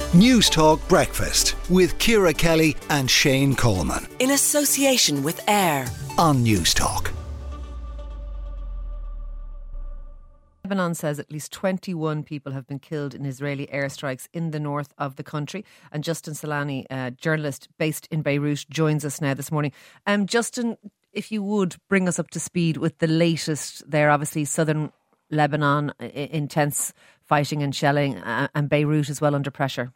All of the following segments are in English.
News Talk Breakfast with Ciara Kelly and Shane Coleman. In association with AIR On News Talk. Lebanon says at least 21 people have been killed in Israeli airstrikes in the north of the country. And Justin Salani, a journalist based in Beirut, joins us now this morning. Justin, if you would bring us up to speed with the latest there, obviously southern Lebanon, intense fighting and shelling, and Beirut as well under pressure.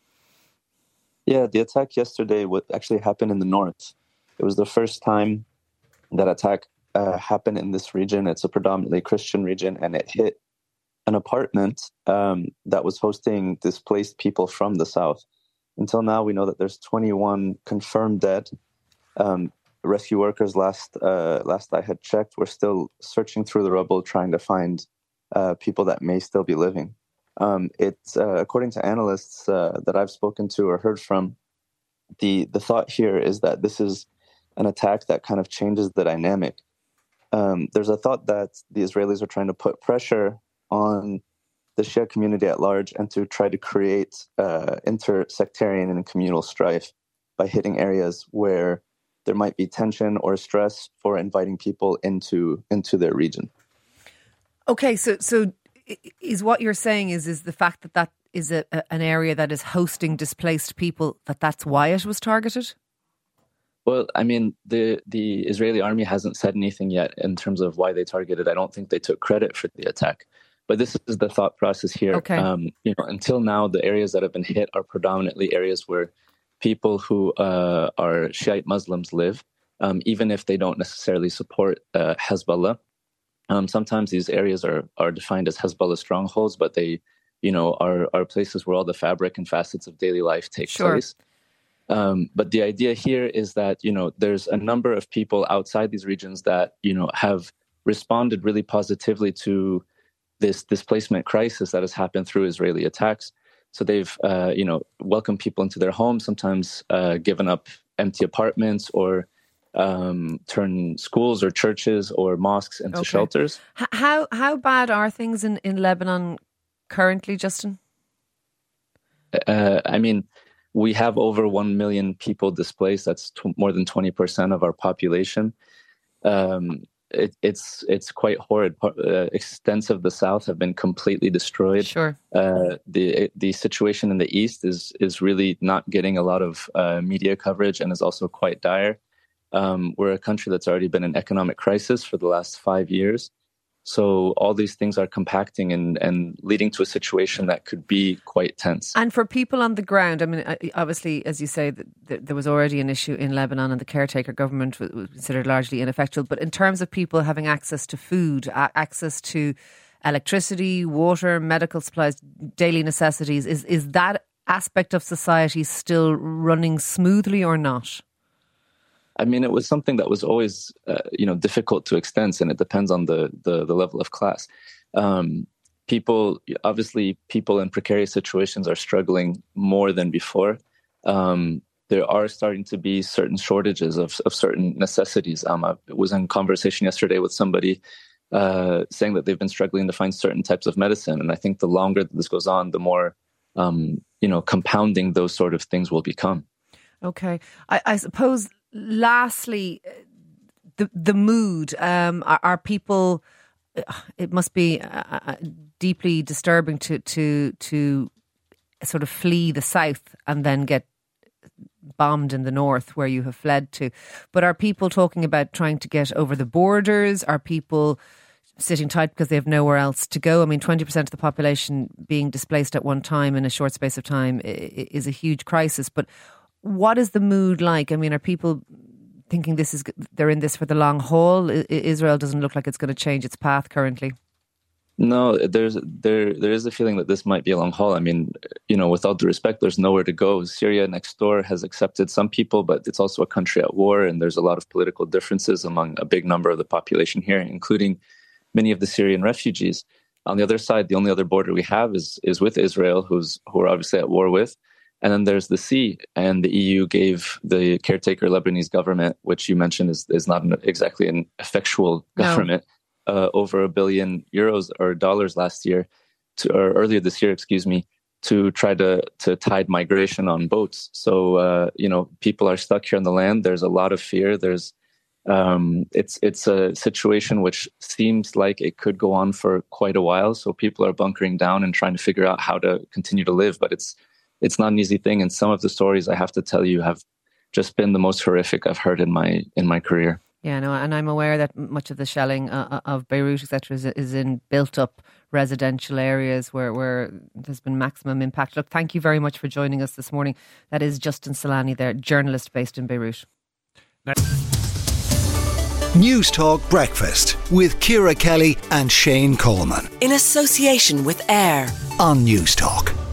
Yeah, the attack yesterday actually happened in the north. It was the first time that attack happened in this region. It's a predominantly Christian region, and it hit an apartment that was hosting displaced people from the south. Until now, we know that there's 21 confirmed dead. Rescue workers, last I had checked, were still searching through the rubble, trying to find people that may still be living. It's according to analysts that I've spoken to or heard from, the thought here is that this is an attack that kind of changes the dynamic. There's a thought that the Israelis are trying to put pressure on the Shia community at large and to try to create inter-sectarian and communal strife by hitting areas where there might be tension or stress for inviting people into their region. Okay, so is what you're saying is the fact that is an area that is hosting displaced people, that's why it was targeted? Well, I mean, the Israeli army hasn't said anything yet in terms of why they targeted. I don't think they took credit for the attack. But this is the thought process here. Okay. Until now, the areas that have been hit are predominantly areas where people who are Shiite Muslims live, even if they don't necessarily support Hezbollah. Sometimes these areas are defined as Hezbollah strongholds, but they, are places where all the fabric and facets of daily life take place. But the idea here is that, there's a number of people outside these regions that, have responded really positively to this displacement crisis that has happened through Israeli attacks. So they've, welcomed people into their homes, sometimes given up empty apartments or turn schools or churches or mosques into shelters. How bad are things in Lebanon currently, Justin? We have over 1 million people displaced. That's more than 20% of our population. It's quite horrid. Extents of the south have been completely destroyed. Sure. The situation in the east is really not getting a lot of media coverage and is also quite dire. We're a country that's already been in economic crisis for the last 5 years. So all these things are compacting and leading to a situation that could be quite tense. And for people on the ground, obviously, as you say, there was already an issue in Lebanon and the caretaker government was considered largely ineffectual. But in terms of people having access to food, access to electricity, water, medical supplies, daily necessities, is that aspect of society still running smoothly or not? It was something that was always, difficult to extend, and it depends on the level of class. People in precarious situations are struggling more than before. There are starting to be certain shortages of certain necessities. I was in conversation yesterday with somebody saying that they've been struggling to find certain types of medicine. And I think the longer that this goes on, the more, compounding those sort of things will become. Okay. I suppose... Lastly, the mood. Are people? It must be deeply disturbing to sort of flee the south and then get bombed in the north, where you have fled to. But are people talking about trying to get over the borders? Are people sitting tight because they have nowhere else to go? 20% of the population being displaced at one time in a short space of time is a huge crisis. But what is the mood like? Are people thinking they're in this for the long haul? Israel doesn't look like it's going to change its path currently. No, there is a feeling that this might be a long haul. With all due respect, there's nowhere to go. Syria next door has accepted some people, but it's also a country at war, and there's a lot of political differences among a big number of the population here, including many of the Syrian refugees. On the other side, the only other border we have is with Israel, who are obviously at war with. And then there's the sea, and the EU gave the caretaker Lebanese government, which you mentioned is not exactly an effectual government, over €1 billion or dollars earlier this year, to try to tide migration on boats. So, people are stuck here on the land. There's a lot of fear. It's a situation which seems like it could go on for quite a while. So people are bunkering down and trying to figure out how to continue to live. But it's not an easy thing. And some of the stories, I have to tell you, have just been the most horrific I've heard in my career. Yeah, no, and I'm aware that much of the shelling of Beirut, etc., is in built-up residential areas where there's been maximum impact. Look, thank you very much for joining us this morning. That is Justin Solani there, journalist based in Beirut. News Talk Breakfast with Ciara Kelly and Shane Coleman. In association with AIR On News Talk.